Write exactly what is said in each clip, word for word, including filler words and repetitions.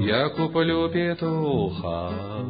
Я куплю петуха,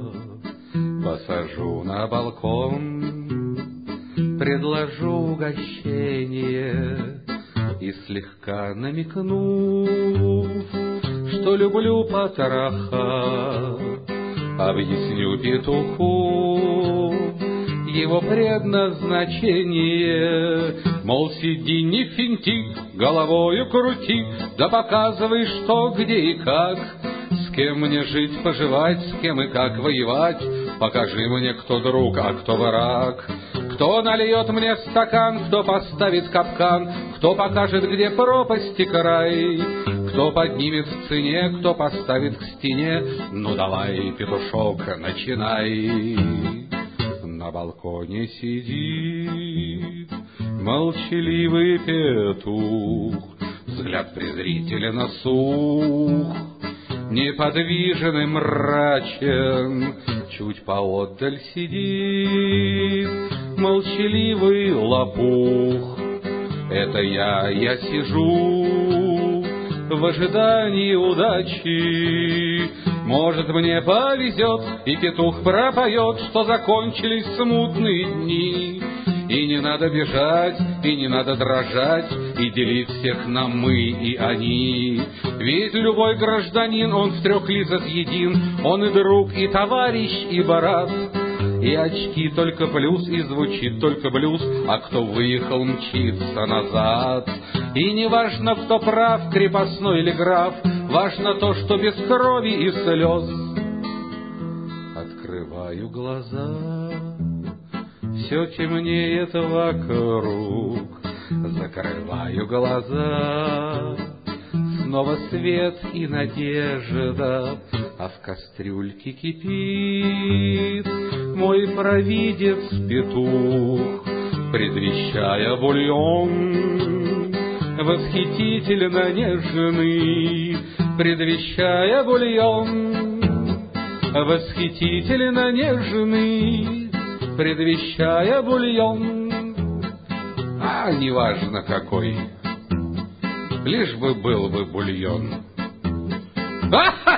посажу на балкон, предложу угощение и слегка намекну, что люблю потроха, объясню петуху его предназначение. Мол, сиди, не финти, головою крути, да показывай, что, где и как. С кем мне жить, поживать, с кем и как воевать. Покажи мне, кто друг, а кто враг. Кто нальет мне стакан, кто поставит капкан, кто покажет, где пропасть и край, кто поднимет в цене, кто поставит к стене. Ну давай, петушок, начинай. На балконе сидит молчаливый петух, взгляд презрителен сух, неподвижен и мрачен. Чуть поотдаль сидит молчаливый лопух. Это я, я сижу в ожидании удачи. Может, мне повезет, и петух пропоет, что закончились смутные дни. И не надо бежать, и не надо дрожать, и делить всех на мы и они. Ведь любой гражданин, он в трех лицах един, он и друг, и товарищ, и брат. И очки только плюс, и звучит только блюз, а кто выехал, мчится назад. И не важно, кто прав, крепостной или граф, важно то, что без крови и слез. Открываю глаза, все темнеет вокруг. Закрываю глаза, снова свет и надежда, а в кастрюльке кипит мой провидец петух, предвещая бульон восхитительно нежный, предвещая бульон восхитительно нежный, предвещая бульон. А неважно какой, лишь бы был бы бульон.